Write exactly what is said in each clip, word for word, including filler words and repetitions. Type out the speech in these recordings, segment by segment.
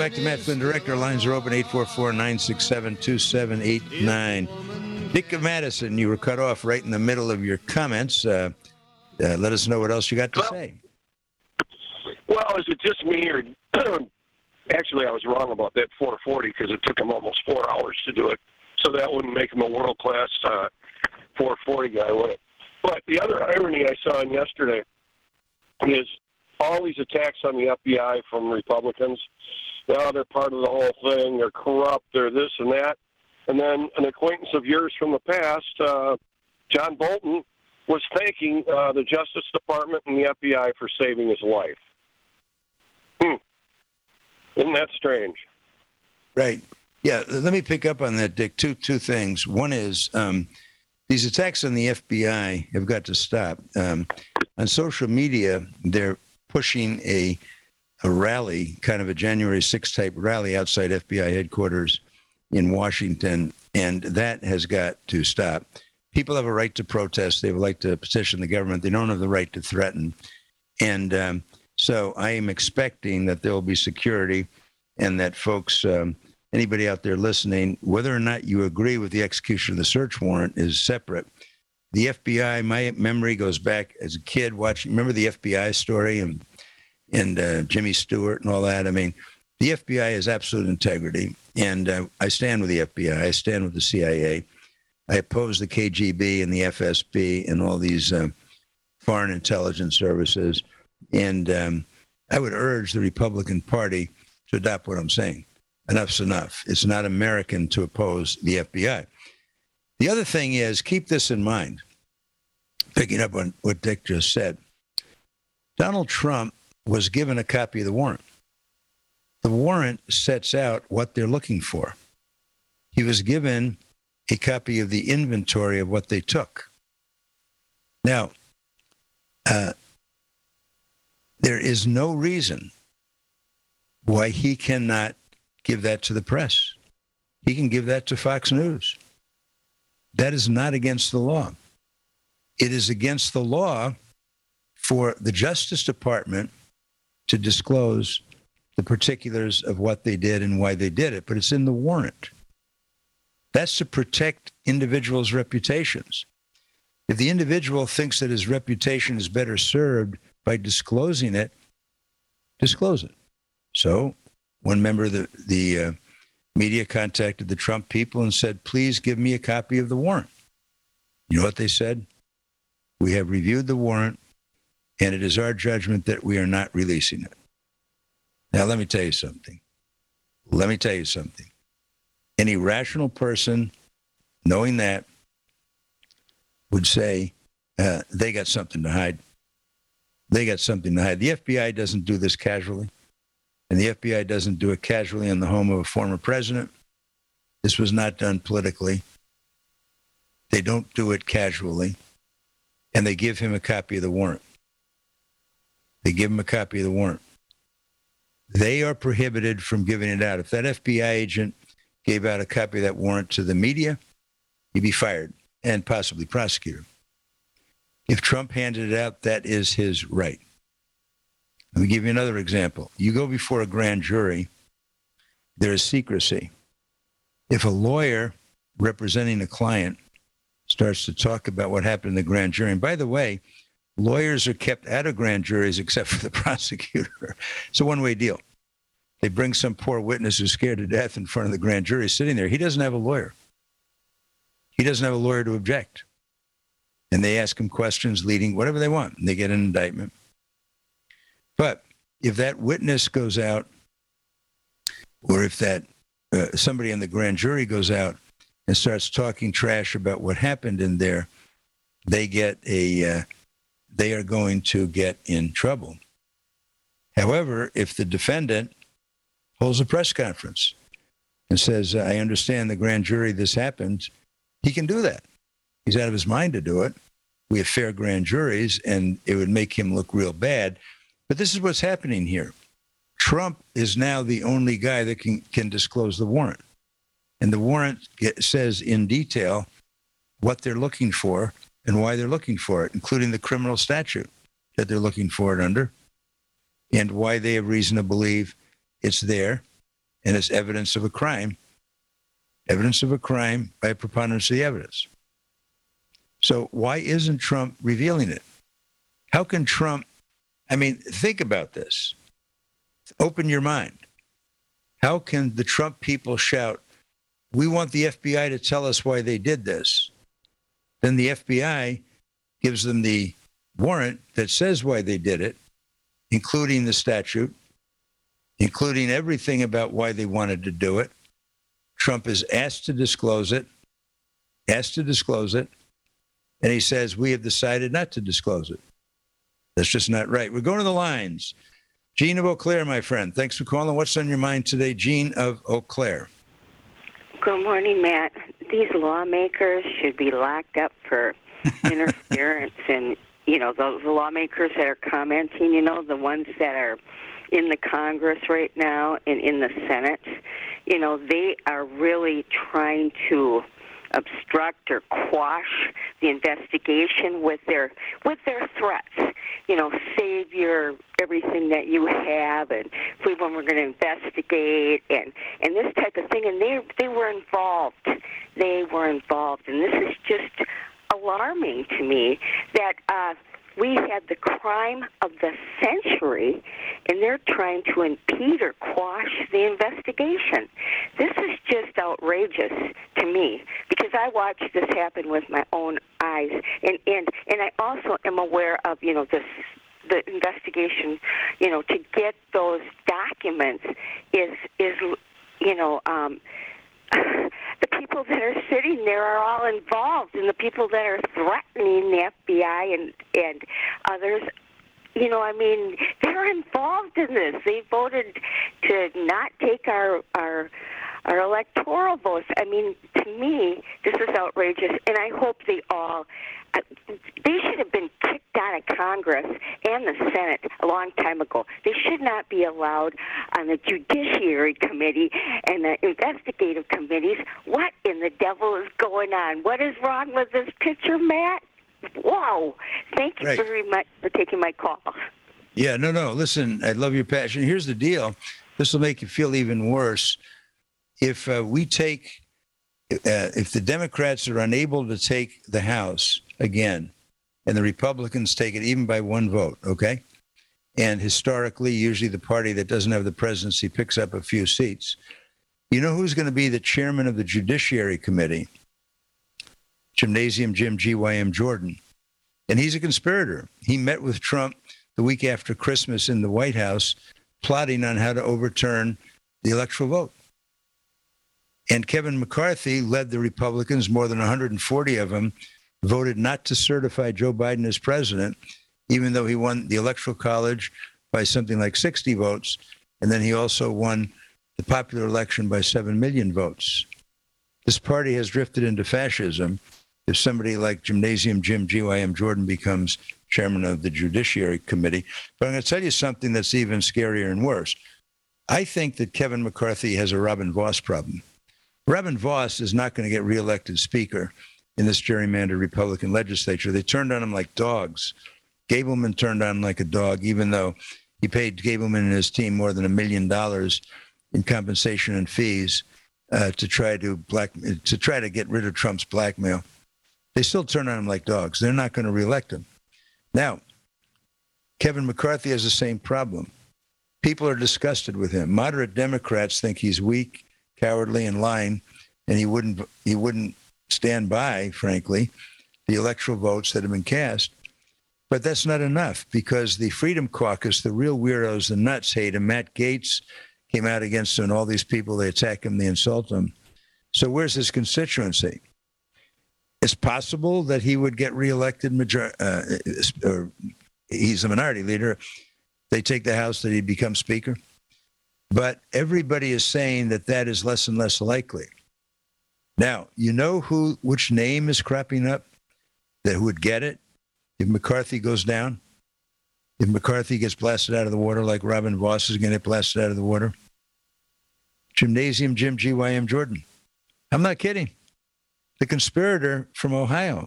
back to Matt Flynn, Director. Lines are open, eight four four, nine six seven, two seven eight nine. Dick of Madison, you were cut off right in the middle of your comments. Uh, uh, let us know what else you got to well, say. Well, is it just me, or actually I was wrong about that four forty because it took him almost four hours to do it, so that wouldn't make him a world-class uh, four forty guy, would it? But the other irony I saw in yesterday is all these attacks on the F B I from Republicans. Now they're part of the whole thing. They're corrupt. They're this and that. And then an acquaintance of yours from the past, uh, John Bolton, was thanking uh, the Justice Department and the F B I for saving his life. Hmm. Isn't that strange? Right. Yeah, let me pick up on that, Dick. Two two things. One is um, these attacks on the F B I have got to stop. Um, on social media, they're pushing a a rally, kind of a January sixth type rally outside F B I headquarters in Washington, and that has got to stop. People have a right to protest. They have a right to petition the government. They don't have the right to threaten. And um, so I am expecting that there will be security and that folks, um, anybody out there listening, whether or not you agree with the execution of the search warrant is separate. The F B I, my memory goes back as a kid watching, remember the F B I story and and uh, Jimmy Stewart and all that? I mean, the F B I has absolute integrity, and uh, I stand with the F B I. I stand with the C I A. I oppose the K G B and the F S B and all these uh, foreign intelligence services, and um, I would urge the Republican Party to adopt what I'm saying. Enough's enough. It's not American to oppose the F B I. The other thing is, keep this in mind, picking up on what Dick just said. Donald Trump was given a copy of the warrant. The warrant sets out what they're looking for. He was given a copy of the inventory of what they took. Now, uh, there is no reason why he cannot give that to the press. He can give that to Fox News. That is not against the law. It is against the law for the Justice Department to disclose the particulars of what they did and why they did it, but it's in the warrant. That's to protect individuals' reputations. If the individual thinks that his reputation is better served by disclosing it, disclose it. So one member of the, the uh, media contacted the Trump people and said, please give me a copy of the warrant. You know what they said? We have reviewed the warrant, and it is our judgment that we are not releasing it. Now, let me tell you something. Let me tell you something. Any rational person, knowing that, would say uh, they got something to hide. They got something to hide. The F B I doesn't do this casually, and the F B I doesn't do it casually in the home of a former president. This was not done politically. They don't do it casually, and they give him a copy of the warrant. They give him a copy of the warrant. They are prohibited from giving it out. If that F B I agent gave out a copy of that warrant to the media, he'd be fired and possibly prosecuted. If Trump handed it out, that is his right. Let me give you another example. You go before a grand jury, there is secrecy. If a lawyer representing a client starts to talk about what happened in the grand jury, and by the way, lawyers are kept out of grand juries except for the prosecutor. It's a one-way deal. They bring some poor witness who's scared to death in front of the grand jury sitting there. He doesn't have a lawyer. He doesn't have a lawyer to object. And they ask him questions leading whatever they want, and they get an indictment. But if that witness goes out, or if that uh, somebody in the grand jury goes out and starts talking trash about what happened in there, they get a... Uh, they are going to get in trouble. However, if the defendant holds a press conference and says, I understand the grand jury, this happened, he can do that. He's out of his mind to do it. We have fair grand juries, and it would make him look real bad. But this is what's happening here. Trump is now the only guy that can, can disclose the warrant. And the warrant get, says in detail what they're looking for and why they're looking for it, including the criminal statute that they're looking for it under, and why they have reason to believe it's there, and it's evidence of a crime, evidence of a crime by a preponderance of the evidence. So why isn't Trump revealing it? How can Trump, I mean, think about this. Open your mind. How can the Trump people shout, we want the F B I to tell us why they did this? Then the F B I gives them the warrant that says why they did it, including the statute, including everything about why they wanted to do it. Trump is asked to disclose it, asked to disclose it, and he says, we have decided not to disclose it. That's just not right. We're going to the lines. Gene of Eau Claire, my friend. Thanks for calling. What's on your mind today? Gene of Eau Claire. Good morning, Matt. These lawmakers should be locked up for interference. And, you know, those lawmakers that are commenting, you know, the ones that are in the Congress right now and in the Senate, you know, they are really trying to obstruct or quash the investigation with their with their threats. You know, save your everything that you have, and we when we're going to investigate, and and this type of thing. And they they were involved. They were involved, and this is just alarming to me that uh, we had the crime of the century, and they're trying to impede or quash the investigation. This is just outrageous to me, because I watched this happen with my own eyes, and and, and I also am aware of, you know, this the investigation, you know, to get those documents is is you know um, the people that are sitting there are all involved, and the people that are threatening the F B I and and others, you know, I mean, they're involved in this. They voted to not take our our our electoral votes. I mean, to me, this is outrageous, and I hope they all. Uh, they should have been kicked out of Congress and the Senate a long time ago. They should not be allowed on the Judiciary Committee and the investigative committees. What in the devil is going on? What is wrong with this picture, Matt? Whoa. Thank you right. very much for taking my call. Yeah, no, no. Listen, I love your passion. Here's the deal. This will make you feel even worse. If uh, we take, uh, if the Democrats are unable to take the House again, and the Republicans take it even by one vote, okay? And historically, usually the party that doesn't have the presidency picks up a few seats. You know who's going to be the chairman of the Judiciary Committee? Gymnasium Jim G Y M Jordan. And he's a conspirator. He met with Trump the week after Christmas in the White House, plotting on how to overturn the electoral vote. And Kevin McCarthy led the Republicans, more than one hundred forty of them, voted not to certify Joe Biden as president, even though he won the Electoral College by something like sixty votes. And then he also won the popular election by seven million votes. This party has drifted into fascism. If somebody like Gymnasium Jim G Y M Jordan becomes chairman of the Judiciary Committee. But I'm going to tell you something that's even scarier and worse. I think that Kevin McCarthy has a Robin Vos problem. Robin Vos is not going to get reelected speaker in this gerrymandered Republican legislature. They turned on him like dogs. Gableman turned on him like a dog, even though he paid Gableman and his team more than a million dollars in compensation and fees uh, to try to black to try to get rid of Trump's blackmail. They still turn on him like dogs. They're not going to reelect him. Now, Kevin McCarthy has the same problem. People are disgusted with him. Moderate Democrats think he's weak, cowardly, and lying, and he wouldn't he wouldn't stand by, frankly, the electoral votes that have been cast. But that's not enough, because the Freedom Caucus, the real weirdos, the nuts, hate him. Matt Gaetz came out against him, and all these people, they attack him, they insult him. So where's his constituency? It's possible that he would get reelected, major- uh, or he's a minority leader. They take the House, that he becomes speaker. But everybody is saying that that is less and less likely. Now, you know who, which name is cropping up that would get it if McCarthy goes down? If McCarthy gets blasted out of the water like Robin Vos is going to get blasted out of the water? Gymnasium Jim G Y M Jordan. I'm not kidding. The conspirator from Ohio.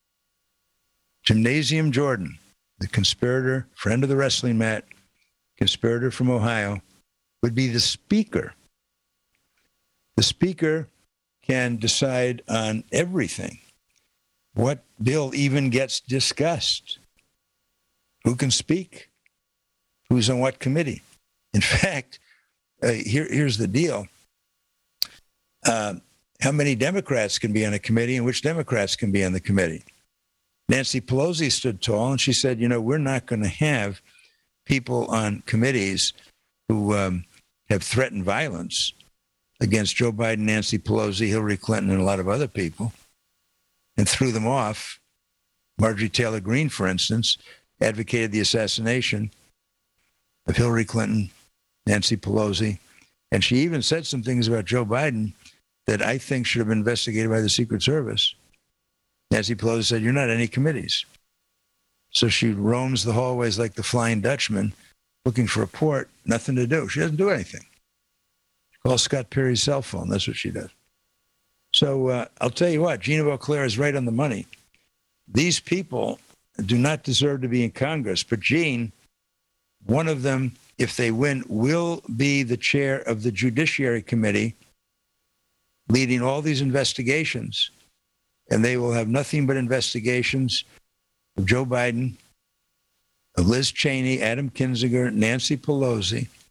Gymnasium Jordan, the conspirator, friend of the wrestling mat, conspirator from Ohio, would be the speaker The Speaker can decide on everything. What bill even gets discussed? Who can speak? Who's on what committee? In fact, uh, here, here's the deal. Uh, how many Democrats can be on a committee and which Democrats can be on the committee? Nancy Pelosi stood tall and she said, you know, we're not going to have people on committees who um, have threatened violence against Joe Biden, Nancy Pelosi, Hillary Clinton, and a lot of other people, and threw them off. Marjorie Taylor Greene, for instance, advocated the assassination of Hillary Clinton, Nancy Pelosi, and she even said some things about Joe Biden that I think should have been investigated by the Secret Service. Nancy Pelosi said, you're not any committees. So she roams the hallways like the Flying Dutchman, looking for a port, nothing to do. She doesn't do anything. She calls Scott Perry's cell phone. That's what she does. So uh, I'll tell you what, Gina Beauclair is right on the money. These people do not deserve to be in Congress, but Gene, one of them, if they win, will be the chair of the Judiciary Committee, leading all these investigations, and they will have nothing but investigations of Joe Biden, of Liz Cheney, Adam Kinzinger, Nancy Pelosi,